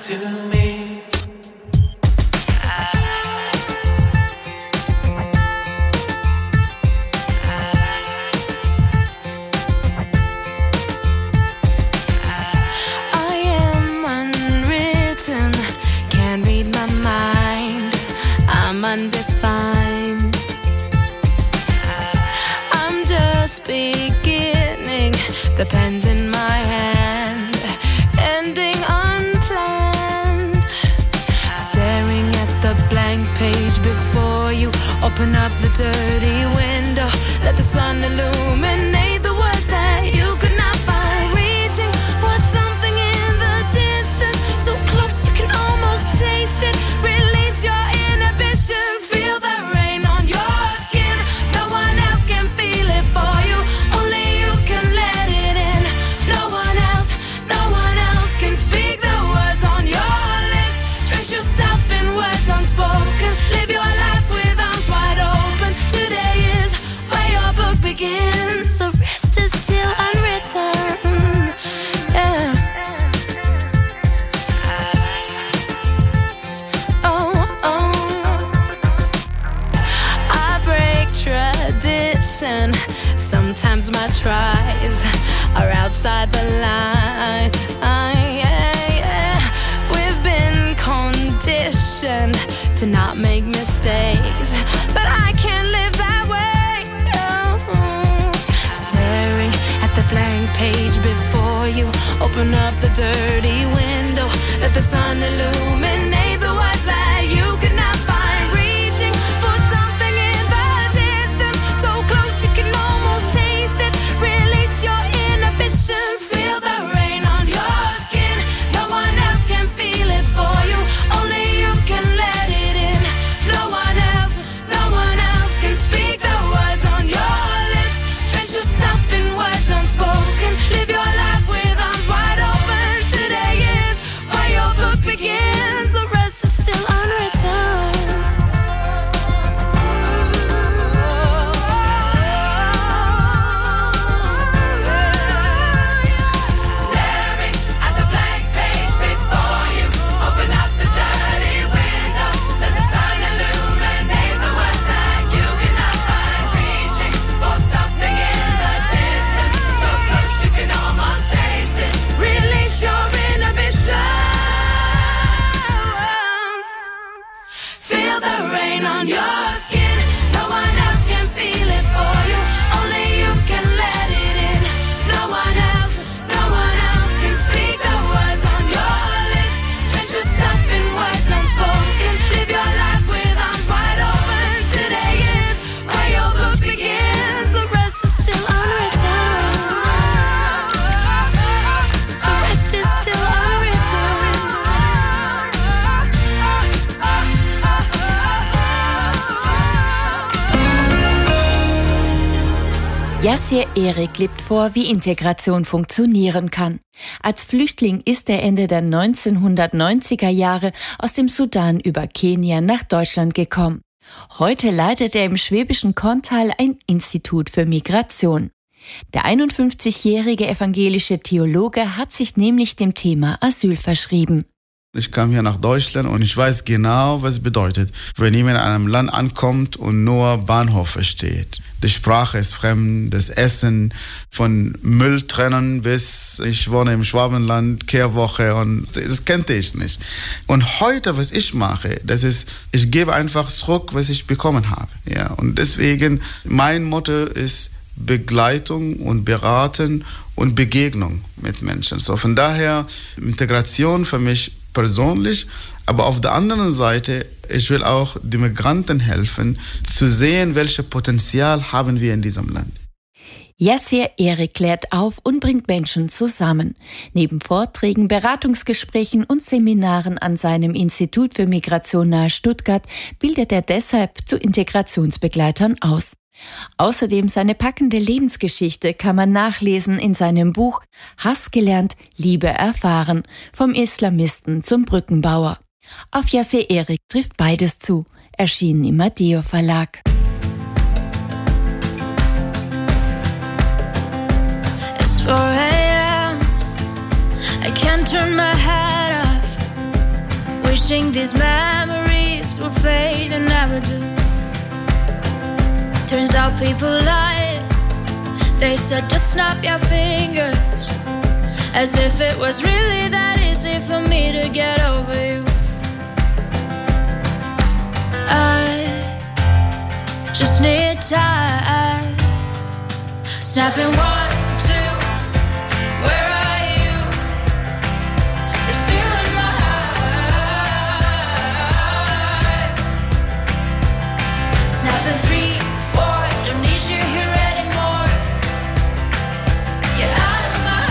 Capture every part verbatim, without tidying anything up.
to me. I am unwritten, can't read my mind, I'm undefined. I'm just beginning, the pen's in my hand, ending unplanned. Staring at the blank page before you, open up the dirty window, let the sun illuminate the words that you could not find. Reaching for something in the distance, so close you can almost taste it. Release your inhibitions, feel the rain on your skin. No one else can feel it for you, only you can let it in. No one else, no one else can speak the words on your lips. Drench yourself in words unspoken, live your life with arms wide open. Today is where your book begins, the rest is still unwritten. Yeah. Oh, oh. I break tradition. Sometimes my tries are outside the line. Yeah, yeah. We've been conditioned to not make mistakes, but I can't live that way. No. Staring at the blank page before you, open up the dirty window, let the sun illuminate the words that you could not find. Reaching for something in the distance, so close you can almost taste it. Release your inhibitions, feel the rain on your skin. No one else can feel it for you, only you can let it in. No one else, no one else can speak the words on your lips. Drench yourself in words unspoken, live your life with arms wide open. Today is where your book begins, the rest is still unwritten. Staring at the blank page before you, open up the dirty window, let the sun illuminate the words that you cannot find. Reaching for something in the distance, so close you can almost taste it. Release your inhibitions, feel the rain on your skin. No one else can feel it for you, only you can let it in. No one else, no one else can speak the words on your lips. Drench yourself in words unspoken, live your life with arms wide open. Today is where your book begins, the rest is still unwritten. The rest is still unwritten. Yassir Erik lebt vor, wie Integration funktionieren kann. Als Flüchtling ist er Ende der neunzehnhundertneunziger Jahre aus dem Sudan über Kenia nach Deutschland gekommen. Heute leitet er im schwäbischen Korntal ein Institut für Migration. Der einundfünfzigjährige evangelische Theologe hat sich nämlich dem Thema Asyl verschrieben. Ich kam hier nach Deutschland und ich weiß genau, was es bedeutet, wenn jemand in einem Land ankommt und nur Bahnhof versteht. Die Sprache ist fremd, das Essen, von Müll trennen bis, ich wohne im Schwabenland, Kehrwoche, und das kannte ich nicht. Und heute, was ich mache, das ist, ich gebe einfach zurück, was ich bekommen habe. Ja, und deswegen, mein Motto ist Begleitung und Beraten und Begegnung mit Menschen. So von daher, Integration für mich persönlich, aber auf der anderen Seite, ich will auch den Migranten helfen, zu sehen, welches Potenzial haben wir in diesem Land. Yassir Erik klärt auf und bringt Menschen zusammen. Neben Vorträgen, Beratungsgesprächen und Seminaren an seinem Institut für Migration nahe Stuttgart bildet er deshalb zu Integrationsbegleitern aus. Außerdem seine packende Lebensgeschichte kann man nachlesen in seinem Buch Hass gelernt, Liebe erfahren, vom Islamisten zum Brückenbauer. Auf Yassir Erik trifft beides zu, erschienen im Adeo Verlag. It's four a.m. I can't turn my head off. wishing these memories will fade and never do. Turns out people lied. They said just snap your fingers, as if it was really that easy for me to get over you. I just need time. Snapping one, two, where are you? You're still in my heart. Snapping three, four, don't need you here anymore. Get out of my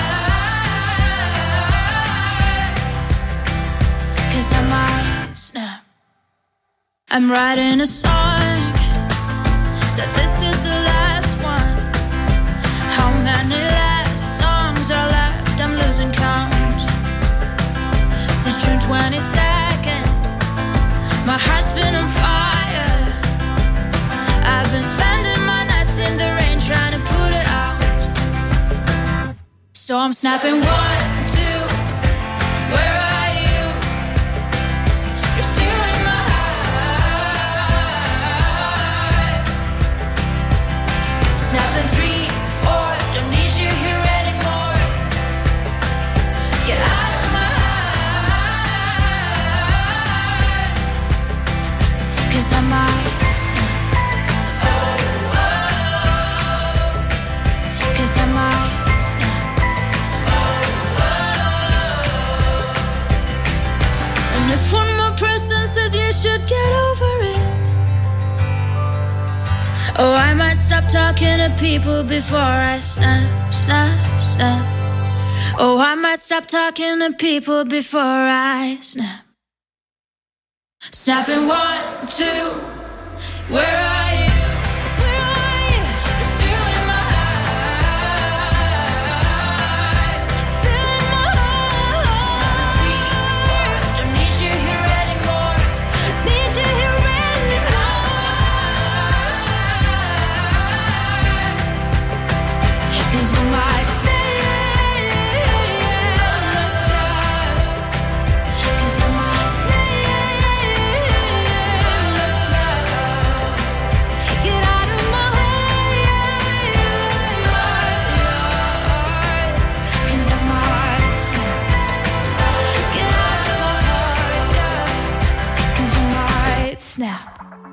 heart, 'cause I might snap. I'm writing a song, said this is the last one. How many last songs are left? I'm losing count. Since June twenty-second, my heart's been on fire. I've been spending my nights in the rain trying to put it out. So I'm snapping one, two, where are you? You're still in my heart. Snapping three, four, don't need you here anymore. Get out of my heart, 'cause I might snap. Oh, oh, 'cause I might snap. Oh, oh. And if one more person says you should get over it, oh, I might stop talking to people before I snap, snap, snap. Oh, I might stop talking to people before I snap. Snapping one, two, where are you? Where are you? You're still in my heart. Still in my heart. Snapping three, four, don't need you here anymore. Need you here anymore. 'Cause I might stay, let's stop. 'Cause I might stay, let's stop. Get out of my heart, 'cause I might snap. Get out of my heart, 'cause I might snap.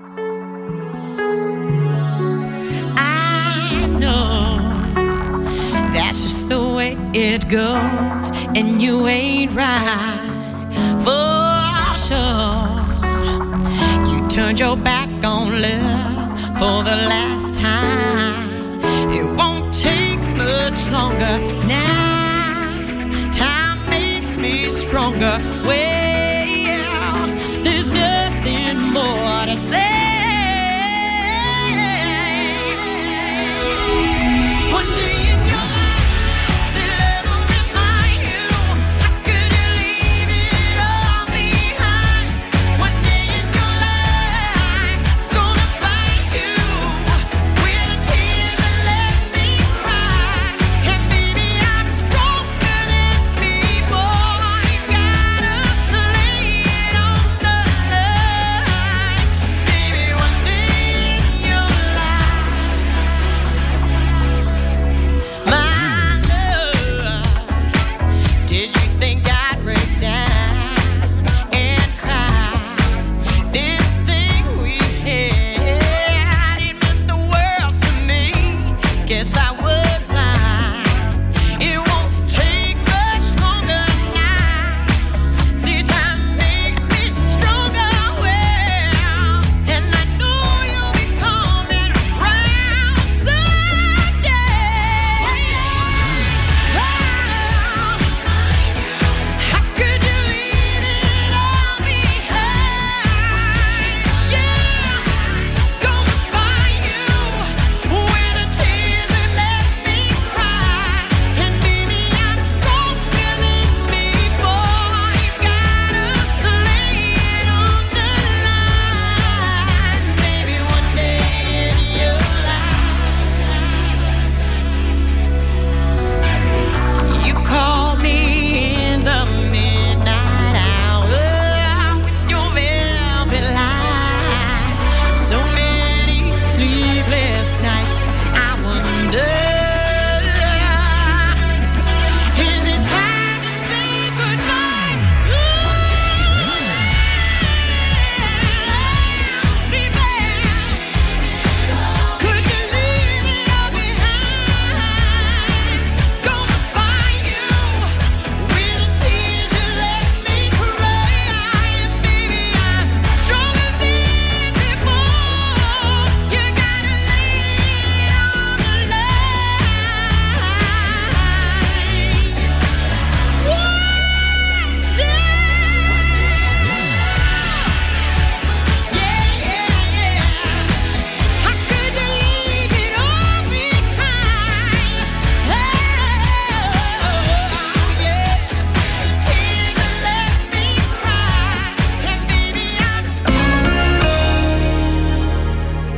I know that's just the way it goes, and you ain't right for sure. You turned your back on love for the last time. It won't take much longer now. Time makes me stronger. Well, there's nothing more to say. One day in your life, still ever remind you, how could you leave it all behind? One day in your life, it's gonna find you with the tears and let me cry. And baby, I'm stronger than before. You gotta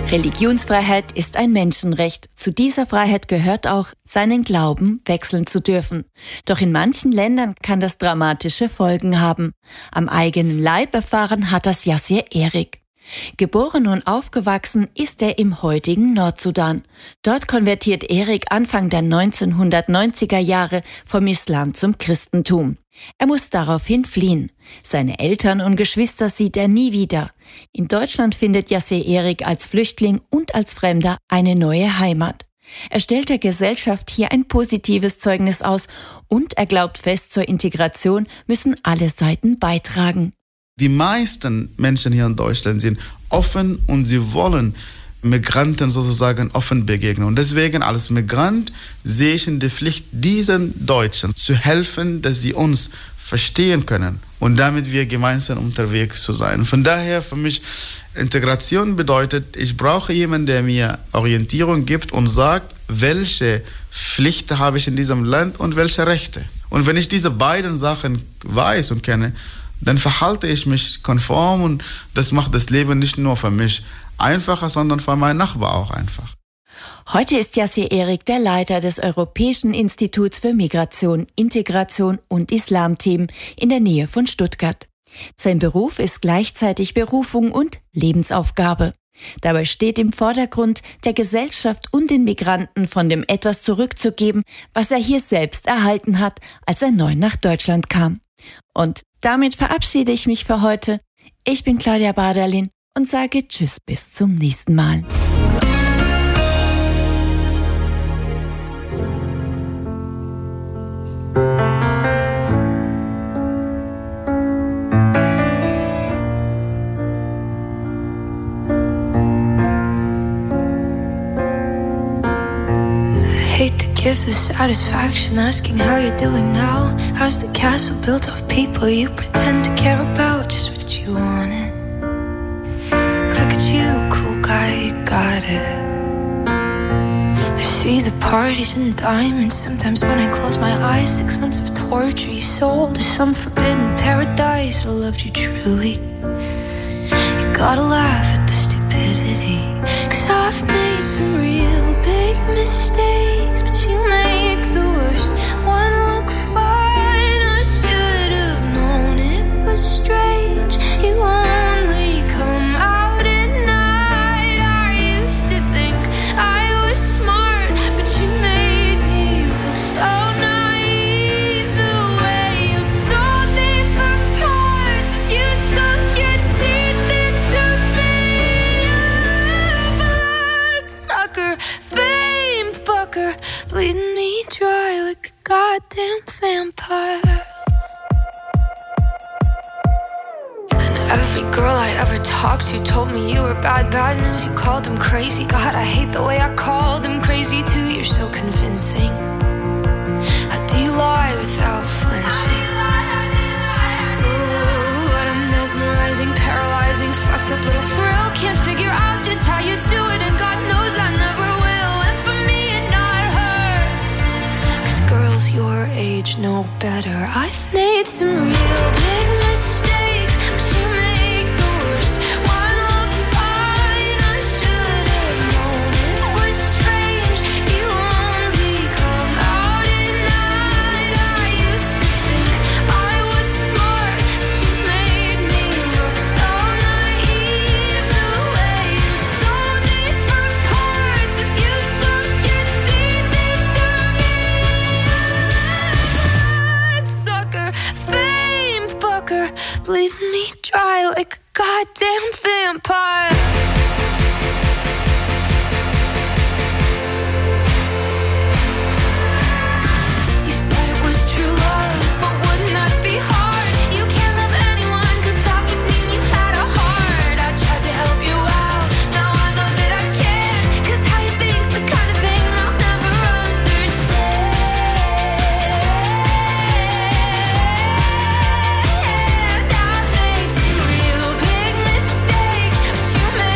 Religionsfreiheit ist ein Menschenrecht. Zu dieser Freiheit gehört auch, seinen Glauben wechseln zu dürfen. Doch in manchen Ländern kann das dramatische Folgen haben. Am eigenen Leib erfahren hat das Yassir Erik. Geboren und aufgewachsen ist er im heutigen Nordsudan. Dort konvertiert Erik Anfang der neunzehnhundertneunziger Jahre vom Islam zum Christentum. Er muss daraufhin fliehen. Seine Eltern und Geschwister sieht er nie wieder. In Deutschland findet Yassir Erik als Flüchtling und als Fremder eine neue Heimat. Er stellt der Gesellschaft hier ein positives Zeugnis aus und er glaubt fest, zur Integration müssen alle Seiten beitragen. Die meisten Menschen hier in Deutschland sind offen und sie wollen Migranten sozusagen offen begegnen. Und deswegen als Migrant sehe ich in der Pflicht, diesen Deutschen zu helfen, dass sie uns verstehen können und damit wir gemeinsam unterwegs zu sein. Von daher für mich Integration bedeutet, ich brauche jemanden, der mir Orientierung gibt und sagt, welche Pflichten habe ich in diesem Land und welche Rechte. Und wenn ich diese beiden Sachen weiß und kenne, dann verhalte ich mich konform und das macht das Leben nicht nur für mich einfacher, sondern für meinen Nachbar auch einfach. Heute ist Yassir Erik der Leiter des Europäischen Instituts für Migration, Integration und Islamthemen in der Nähe von Stuttgart. Sein Beruf ist gleichzeitig Berufung und Lebensaufgabe. Dabei steht im Vordergrund, der Gesellschaft und den Migranten von dem etwas zurückzugeben, was er hier selbst erhalten hat, als er neu nach Deutschland kam. Und damit verabschiede ich mich für heute. Ich bin Claudia Baderlin und sage Tschüss bis zum nächsten Mal. Give the satisfaction asking how you're doing now. How's the castle built of people you pretend to care about? Just what you wanted. Look at you, cool guy, you got it. I see the parties and diamonds. Sometimes when I close my eyes, six months of torture you sold to some forbidden paradise. I loved you truly. You gotta laugh at the stupidity, 'cause I've made some real big mistakes, but you make the worst one look fine. I should have known it was strange. You only come out at night. I used to think I was smart, but you made me look so naive. The way you sold me for parts, you sunk your teeth into me. Bloodsucker, fame fucker, bleeding me dry like a goddamn vampire. And every girl I ever talked to told me you were bad, bad news. You called them crazy. God, I hate the way I called them crazy too. You're so convincing. How do you lie without flinching? Ooh, what a mesmerizing, paralyzing, fucked up little thrill. Can't figure out just how you do it, and God knows I never will. And for me and not her, 'cause girls your age know better. I've made some real big mistakes, but you make the worst one look fine. I should have known it was strange. You only come out at night. I used to think I was smart, but you made me look so naive. The way you sold me for parts as you sunk your teeth into me. Bloodsucker, fame fucker, bleeding me dry like a goddamn vampire. You said it was true love, but wouldn't that be hard? You can't love anyone, 'cause that would mean you had a heart. I tried to help you out, now I know that I can't, 'cause how you think's the kind of thing I'll never understand. I've made some real big mistakes, but you made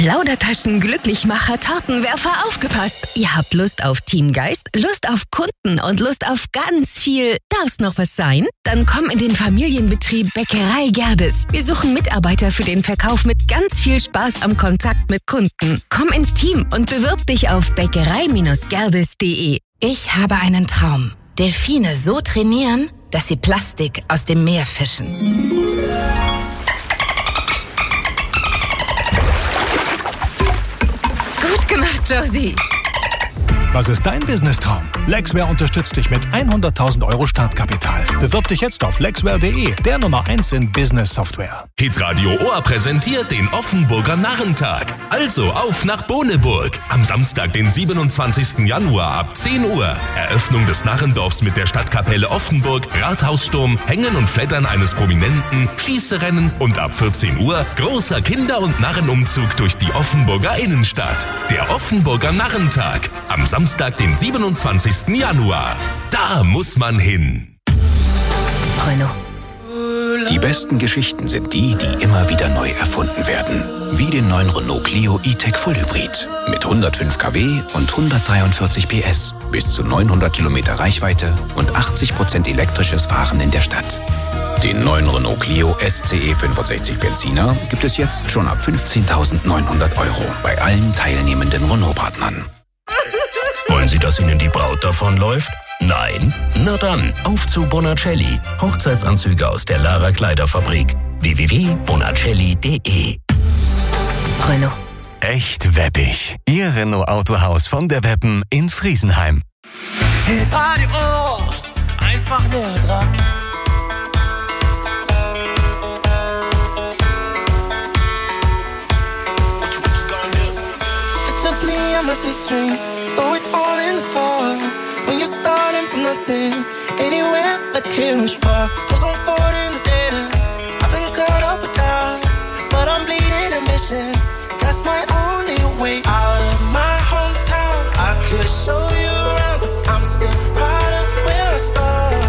Plaudertaschen, Glücklichmacher, Tortenwerfer, aufgepasst! Ihr habt Lust auf Teamgeist, Lust auf Kunden und Lust auf ganz viel. Darf's noch was sein? Dann komm in den Familienbetrieb Bäckerei Gerdes. Wir suchen Mitarbeiter für den Verkauf mit ganz viel Spaß am Kontakt mit Kunden. Komm ins Team und bewirb dich auf bäckerei Bindestrich gerdes punkt de. Ich habe einen Traum. Delfine so trainieren, dass sie Plastik aus dem Meer fischen. Gut gemacht, Josie. Was ist dein Business-Traum? Lexware unterstützt dich mit hunderttausend Euro Startkapital. Bewirb dich jetzt auf lexware punkt de, der Nummer eins in Business-Software. Hitradio Ohr präsentiert den Offenburger Narrentag. Also auf nach Bohneburg. Am Samstag, den siebenundzwanzigsten Januar ab zehn Uhr. Eröffnung des Narrendorfs mit der Stadtkapelle Offenburg, Rathaussturm, Hängen und Flattern eines Prominenten, Schießerennen und ab vierzehn Uhr großer Kinder- und Narrenumzug durch die Offenburger Innenstadt. Der Offenburger Narrentag. Am Samstag, den siebenundzwanzigsten Januar. Da muss man hin. Renault. Die besten Geschichten sind die, die immer wieder neu erfunden werden. Wie den neuen Renault Clio E-Tech Vollhybrid. Mit hundertfünf Kilowatt und hundertdreiundvierzig P S. Bis zu neunhundert Kilometer Reichweite und achtzig Prozent elektrisches Fahren in der Stadt. Den neuen Renault Clio S C E fünfundsechzig Benziner gibt es jetzt schon ab fünfzehntausendneunhundert Euro bei allen teilnehmenden Renault-Partnern. Wollen Sie, dass Ihnen die Braut davonläuft? Nein? Na dann, auf zu Bonacelli. Hochzeitsanzüge aus der Lara Kleiderfabrik. w w w punkt bonacelli punkt de. Renault. Echt weppig. Ihr Renault Autohaus von der Weppen in Friesenheim. Hitradio Ohr, einfach näher dran. It's just me and my six string. Throw it all in the car. When you're starting from nothing, anywhere but here is far. Cause I'm caught in the dead. I've been caught up with that, but I'm bleeding a mission. That's my only way out of my hometown. I could show you around, cause I'm still proud of where I started.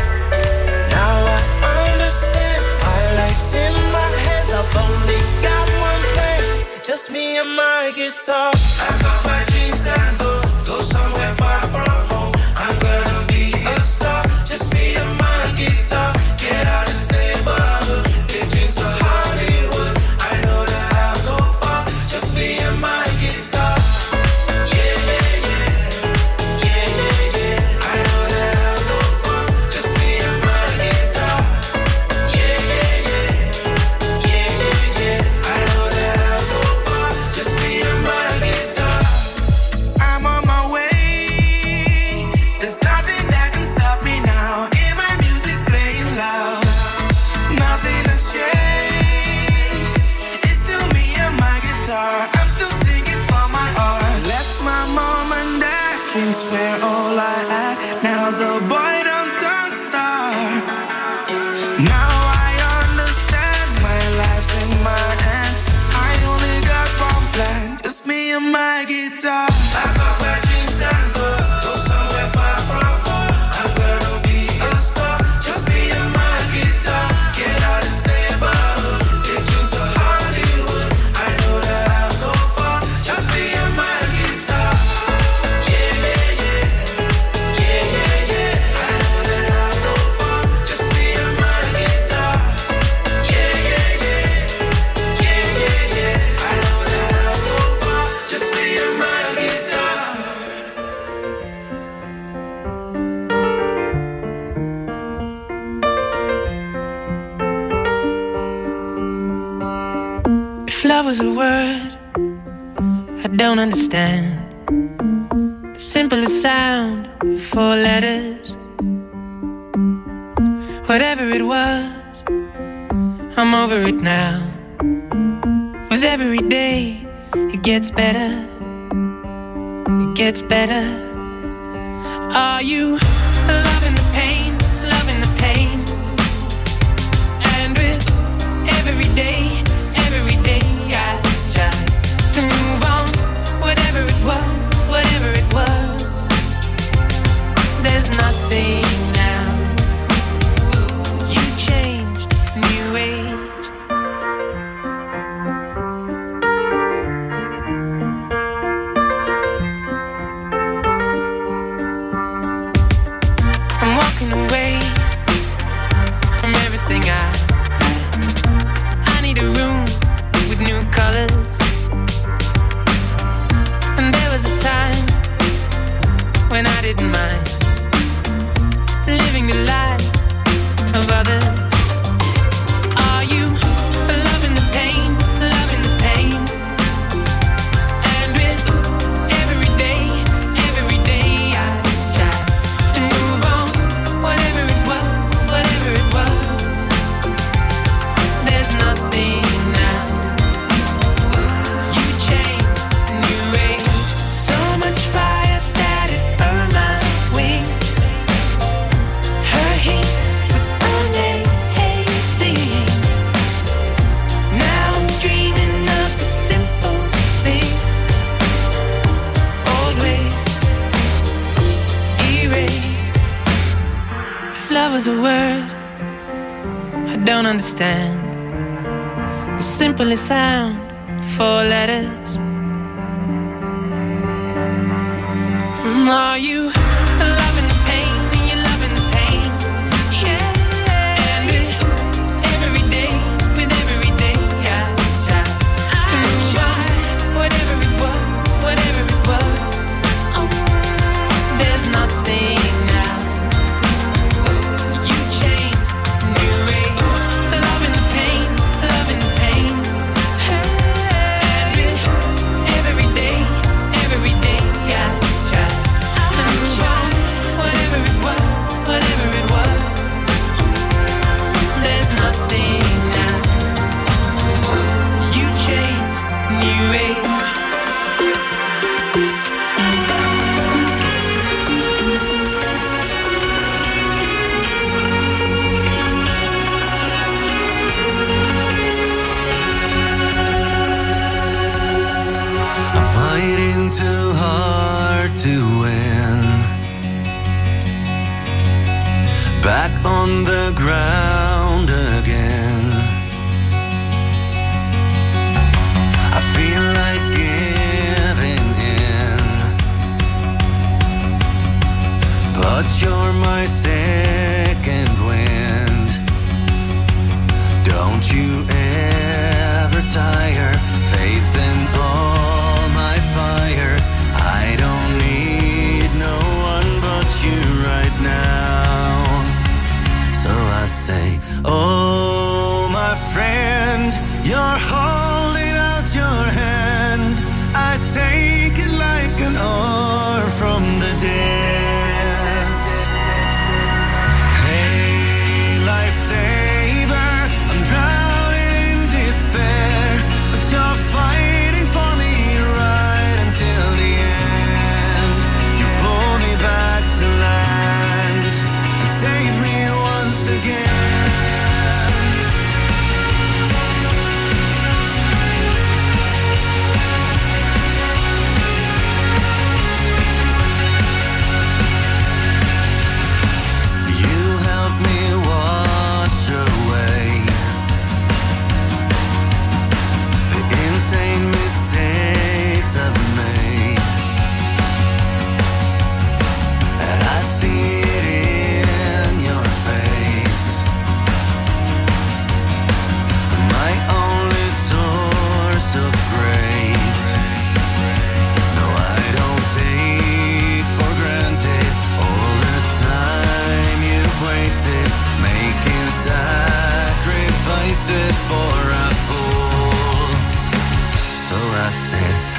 Now I understand my life's in my hands. I've only got one plan, just me and my guitar. I got my dreams and go, go somewhere far from home. I'm gonna be a star, just me and my guitar. Get out of this neighborhood, get dreams to Hollywood. I know that I'll go far, just me and my guitar. Yeah, yeah, yeah, yeah, yeah, yeah. I know that I'll go far, just me and my guitar. Yeah, yeah, yeah, yeah, yeah, yeah. I know that I'll go far, just me and my guitar. I'm on my way. There's nothing that can stop me now. Hear my music playing loud. Nothing has changed. It's still me and my guitar. I'm still singing for my art. Left my mom and dad. Drinks were all I had. Now the boy done don't start. Now I understand my life's in my hands. I only got one plan, just me and my guitar. I got my dreams and go, go somewhere far from home. I'm gonna be a star, just me and my guitar. Get out of this neighborhood, get dreams to Hollywood. I know that I'll go far, just me and my guitar. Yeah, yeah, yeah, yeah, yeah, yeah. I know that I'll go far, just me and my guitar. Yeah, yeah, yeah, yeah, yeah, yeah. I know that I'll go far, just me and my guitar. If love was a word I don't understand, the simplest sound of four letters. Whatever it was, I'm over it now. With every day, it gets better. It gets better. Are you loving the pain, loving the pain? And with every day, every day I try to move on. Whatever it was, whatever it was, there's nothing now. You changed, new age. walking away from everything I had. I need a room with new colors. And there was a time when I didn't mind living the life of others. Are you loving the pain, loving the pain? And with every day, every day I try to move on. Whatever it was, whatever it was, there's nothing now. You changed, new age, so much fire that it burned my wings. Her heat was amazing. Now I'm dreaming of the simple things. Old ways erased. If love was a word I don't understand, the simplest sound, four letters. Are you loving the pain? You loving the pain? Yeah. And with every day, with every day, I try to move on. Whatever it was, whatever it was, oh, there's nothing now. You changed, new age, loving the pain, loving the pain. And with every day, every day, I try to move on. Whatever it was, whatever it was, there's nothing now. You changed, new age. I'm fighting too hard to win. Back on the ground again. I feel like giving in, but you're my second wind. Don't you ever tire facing all my fires. I don't need no one but you right now. So I say, oh my friend, you're holding out your hand. I take it like an oar from the depths. Hey, lifesaver, I'm drowning in despair, but you're fighting for me right until the end. You pull me back to land and save me once again. You help me wash away the insane mistakes I've made, and I see it in your face. My only source of grace. No, I don't take for granted all the time you've wasted making sacrifices for a fool. So I said,